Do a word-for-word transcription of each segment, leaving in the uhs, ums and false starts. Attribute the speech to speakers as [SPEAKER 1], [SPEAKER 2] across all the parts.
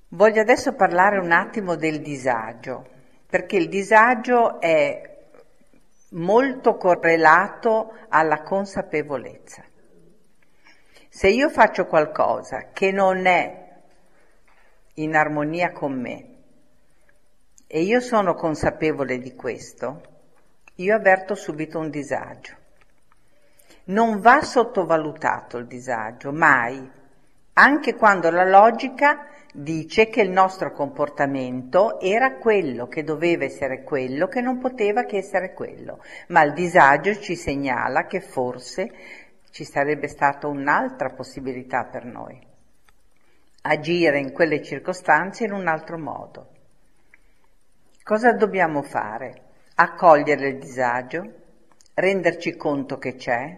[SPEAKER 1] Voglio adesso parlare un attimo del disagio, perché il disagio è molto correlato alla consapevolezza. Se io faccio qualcosa che non è in armonia con me e io sono consapevole di questo, io avverto subito un disagio. Non va sottovalutato il disagio, mai, anche quando la logica dice che il nostro comportamento era quello, che doveva essere quello, che non poteva che essere quello, ma il disagio ci segnala che forse ci sarebbe stata un'altra possibilità per noi, agire in quelle circostanze in un altro modo. Cosa dobbiamo fare? Accogliere il disagio, renderci conto che c'è,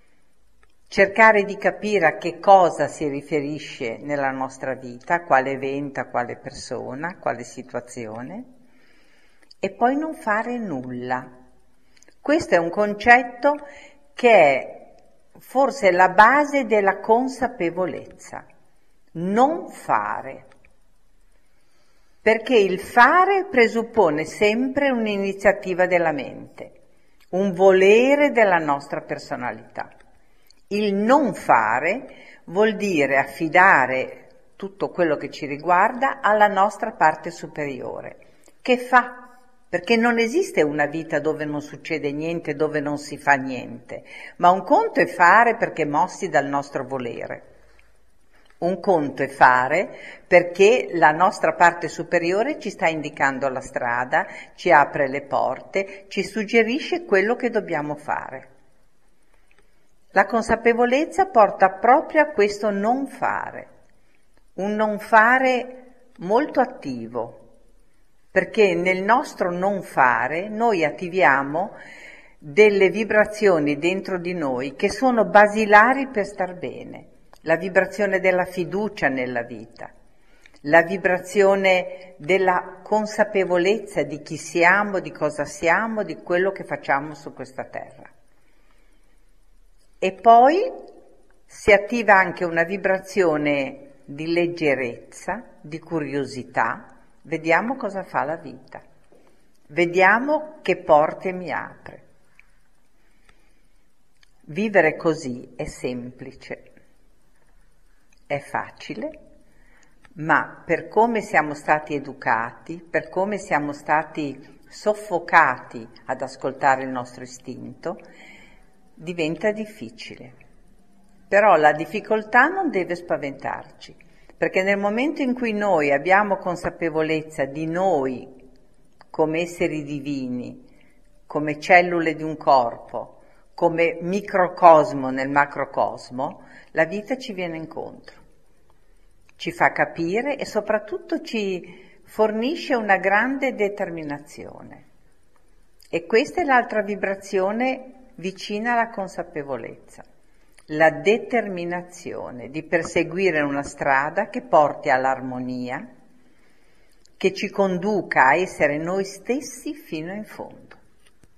[SPEAKER 1] cercare di capire a che cosa si riferisce nella nostra vita, a quale evento, a quale persona, a quale situazione, e poi non fare nulla. Questo è un concetto che è forse la base della consapevolezza. Non fare. Perché il fare presuppone sempre un'iniziativa della mente, un volere della nostra personalità. Il non fare vuol dire affidare tutto quello che ci riguarda alla nostra parte superiore, che fa, perché non esiste una vita dove non succede niente, dove non si fa niente, ma un conto è fare perché mossi dal nostro volere. Un conto è fare perché la nostra parte superiore ci sta indicando la strada, ci apre le porte, ci suggerisce quello che dobbiamo fare. La consapevolezza porta proprio a questo non fare, un non fare molto attivo, perché nel nostro non fare noi attiviamo delle vibrazioni dentro di noi che sono basilari per star bene. La vibrazione della fiducia nella vita, la vibrazione della consapevolezza di chi siamo, di cosa siamo, di quello che facciamo su questa terra. E poi si attiva anche una vibrazione di leggerezza, di curiosità. Vediamo cosa fa la vita, vediamo che porte mi apre. Vivere così è semplice. È facile, ma per come siamo stati educati, per come siamo stati soffocati ad ascoltare il nostro istinto, diventa difficile. Però la difficoltà non deve spaventarci, perché nel momento in cui noi abbiamo consapevolezza di noi come esseri divini, come cellule di un corpo, come microcosmo nel macrocosmo, la vita ci viene incontro. Ci fa capire e soprattutto ci fornisce una grande determinazione. E questa è l'altra vibrazione vicina alla consapevolezza, la determinazione di perseguire una strada che porti all'armonia, che ci conduca a essere noi stessi fino in fondo.